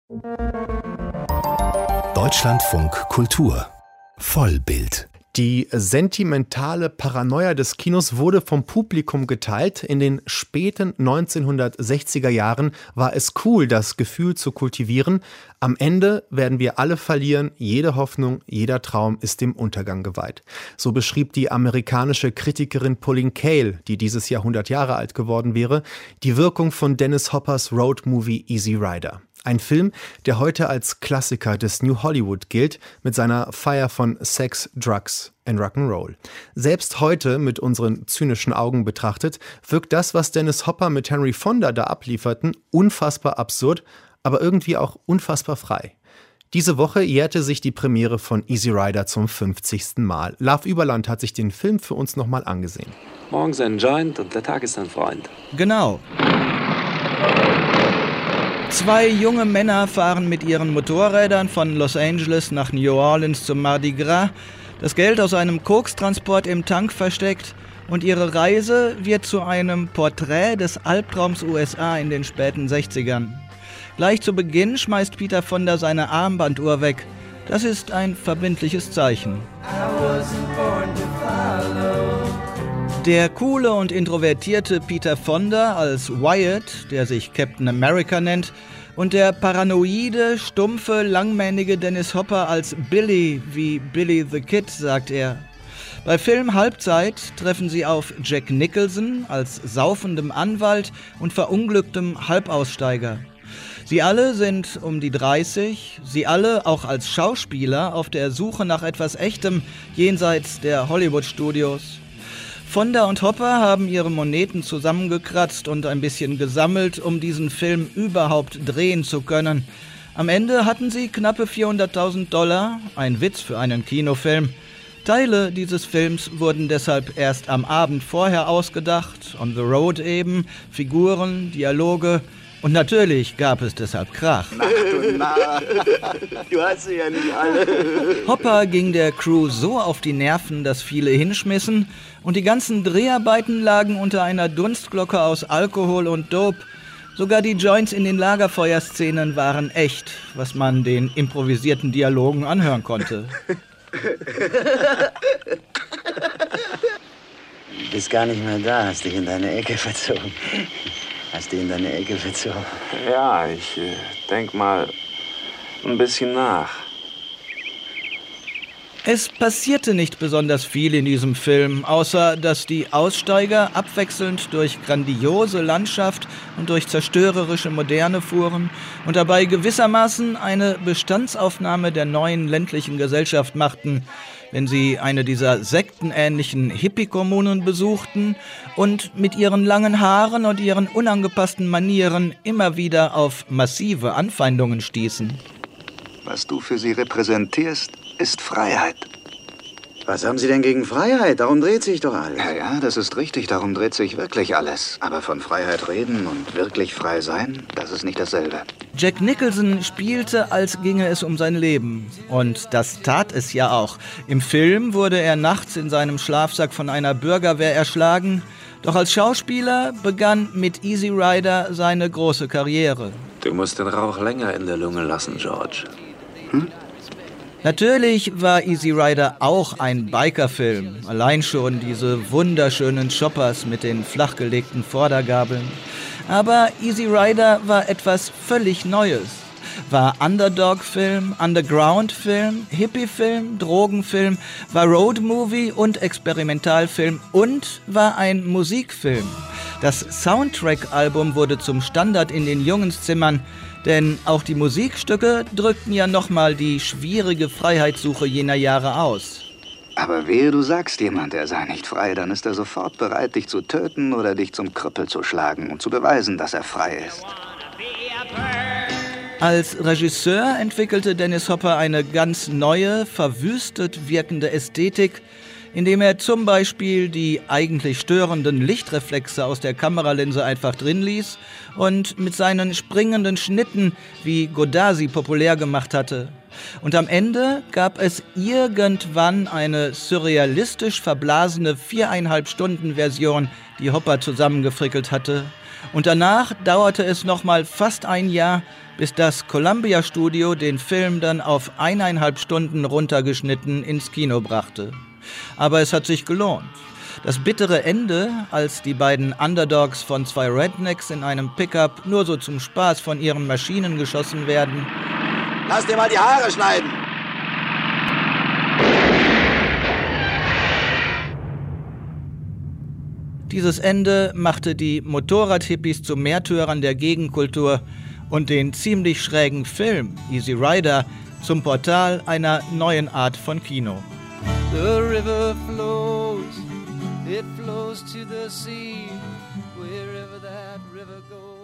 Deutschlandfunk Kultur Vollbild. Die sentimentale Paranoia des Kinos wurde vom Publikum geteilt. In den späten 1960er Jahren war es cool, das Gefühl zu kultivieren. Am Ende werden wir alle verlieren. Jede Hoffnung, jeder Traum ist dem Untergang geweiht. So beschrieb die amerikanische Kritikerin Pauline Kael, die dieses Jahr 100 Jahre alt geworden wäre, die Wirkung von Dennis Hoppers Road-Movie Easy Rider. Ein Film, der heute als Klassiker des New Hollywood gilt, mit seiner Feier von Sex, Drugs and Rock'n'Roll. Selbst heute, mit unseren zynischen Augen betrachtet, wirkt das, was Dennis Hopper mit Henry Fonda da ablieferten, unfassbar absurd, aber irgendwie auch unfassbar frei. Diese Woche jährte sich die Premiere von Easy Rider zum 50. Mal. Love Überland hat sich den Film für uns nochmal angesehen. Morgens ein Joint und der Tag ist ein Freund. Genau. Zwei junge Männer fahren mit ihren Motorrädern von Los Angeles nach New Orleans zum Mardi Gras, das Geld aus einem Kokstransport im Tank versteckt, und ihre Reise wird zu einem Porträt des Albtraums USA in den späten 60ern. Gleich zu Beginn schmeißt Peter Fonda seine Armbanduhr weg. Das ist ein verbindliches Zeichen. Der coole und introvertierte Peter Fonda als Wyatt, der sich Captain America nennt, und der paranoide, stumpfe, langmähnige Dennis Hopper als Billy, wie Billy the Kid, sagt er. Bei Film Halbzeit treffen sie auf Jack Nicholson als saufendem Anwalt und verunglücktem Halbaussteiger. Sie alle sind um die 30, sie alle auch als Schauspieler auf der Suche nach etwas Echtem jenseits der Hollywood-Studios. Fonda und Hopper haben ihre Moneten zusammengekratzt und ein bisschen gesammelt, um diesen Film überhaupt drehen zu können. Am Ende hatten sie knappe $400.000, ein Witz für einen Kinofilm. Teile dieses Films wurden deshalb erst am Abend vorher ausgedacht, on the road eben, Figuren, Dialoge. Und natürlich gab es deshalb Krach. Ach du Narr, du hast sie ja nicht alle. Hopper ging der Crew so auf die Nerven, dass viele hinschmissen, und die ganzen Dreharbeiten lagen unter einer Dunstglocke aus Alkohol und Dope. Sogar die Joints in den Lagerfeuerszenen waren echt, was man den improvisierten Dialogen anhören konnte. Du bist gar nicht mehr da, hast dich in deine Ecke verzogen. Ja, ich denk mal ein bisschen nach. Es passierte nicht besonders viel in diesem Film, außer dass die Aussteiger abwechselnd durch grandiose Landschaft und durch zerstörerische Moderne fuhren und dabei gewissermaßen eine Bestandsaufnahme der neuen ländlichen Gesellschaft machten, wenn sie eine dieser sektenähnlichen Hippie-Kommunen besuchten und mit ihren langen Haaren und ihren unangepassten Manieren immer wieder auf massive Anfeindungen stießen. Was du für sie repräsentierst, ist Freiheit. Was haben Sie denn gegen Freiheit? Darum dreht sich doch alles. Ja, das ist richtig, darum dreht sich wirklich alles. Aber von Freiheit reden und wirklich frei sein, das ist nicht dasselbe. Jack Nicholson spielte, als ginge es um sein Leben. Und das tat es ja auch. Im Film wurde er nachts in seinem Schlafsack von einer Bürgerwehr erschlagen. Doch als Schauspieler begann mit Easy Rider seine große Karriere. Du musst den Rauch länger in der Lunge lassen, George. Natürlich war Easy Rider auch ein Bikerfilm. Allein schon diese wunderschönen Choppers mit den flachgelegten Vordergabeln. Aber Easy Rider war etwas völlig Neues. War Underdog-Film, Underground-Film, Hippie-Film, Drogenfilm, war Road-Movie und Experimentalfilm und war ein Musikfilm. Das Soundtrack-Album wurde zum Standard in den Jungenszimmern, denn auch die Musikstücke drückten ja nochmal die schwierige Freiheitssuche jener Jahre aus. Aber wehe, du sagst jemand, er sei nicht frei, dann ist er sofort bereit, dich zu töten oder dich zum Krüppel zu schlagen und zu beweisen, dass er frei ist. Als Regisseur entwickelte Dennis Hopper eine ganz neue, verwüstet wirkende Ästhetik, indem er zum Beispiel die eigentlich störenden Lichtreflexe aus der Kameralinse einfach drin ließ und mit seinen springenden Schnitten, wie Godard sie populär gemacht hatte. Und am Ende gab es irgendwann eine surrealistisch verblasene 4,5-Stunden-Version, die Hopper zusammengefrickelt hatte. Und danach dauerte es nochmal fast ein Jahr, bis das Columbia-Studio den Film dann auf 1,5 Stunden runtergeschnitten ins Kino brachte. Aber es hat sich gelohnt. Das bittere Ende, als die beiden Underdogs von 2 Rednecks in einem Pickup nur so zum Spaß von ihren Maschinen geschossen werden. Lass dir mal die Haare schneiden! Dieses Ende machte die Motorradhippies zu Märtyrern der Gegenkultur und den ziemlich schrägen Film Easy Rider zum Portal einer neuen Art von Kino. The river flows, it flows to the sea, wherever that river goes.